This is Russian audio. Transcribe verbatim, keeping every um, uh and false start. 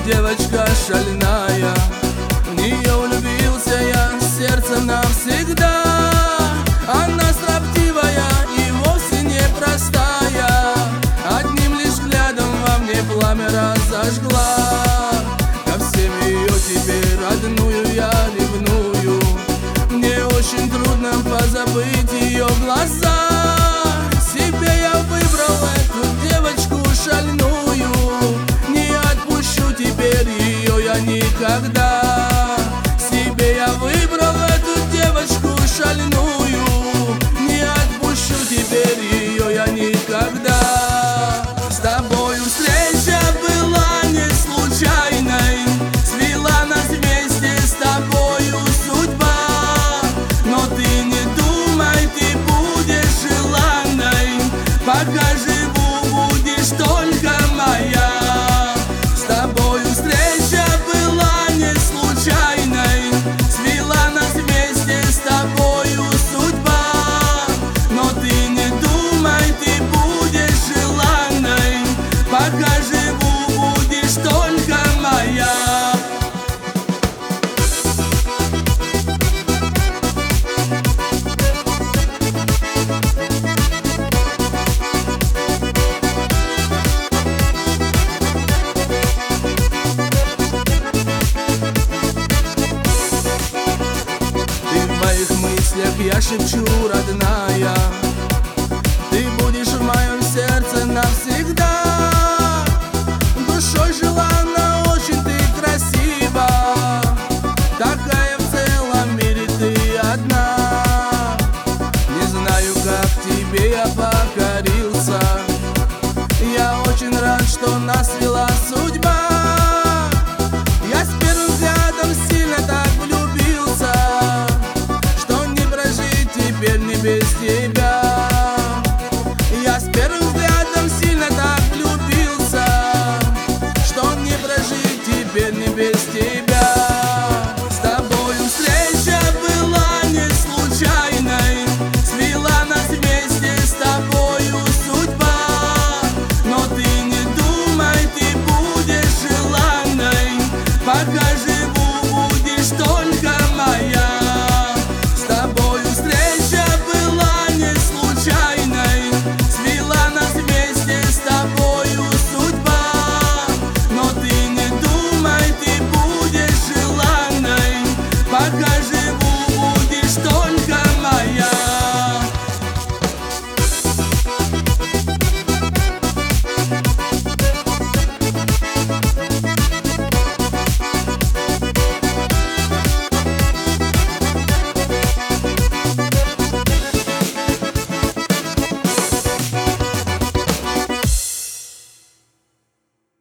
девочка шальная. В нее влюбился я сердцем навсегда. Она строптивая и вовсе не простая. Одним лишь взглядом во мне пламя разожгла. Ко всем ее теперь родную я ревную. Мне очень трудно позабыть ее глаза. Себе я выбрал эту девочку шальную. Не отпущу теперь ее я никогда. Себе я выбрал эту девочку шальную. Не отпущу теперь ее я никогда. С тобою встреча была не случайной. Свела нас вместе с тобою судьба. Но ты не думай, ты будешь желанной. Пока живу, будешь только моя. С тобою встреча была не случайной. Свела нас вместе с тобою судьба. Но ты не думай, ты будешь желанной. Пока живу, будешь только моя. В моих мыслях я шепчу, родная, ты будешь в моем сердце навсегда. Душой желанна, очень ты красива. Такая в целом мире ты одна. Не знаю, как тебе я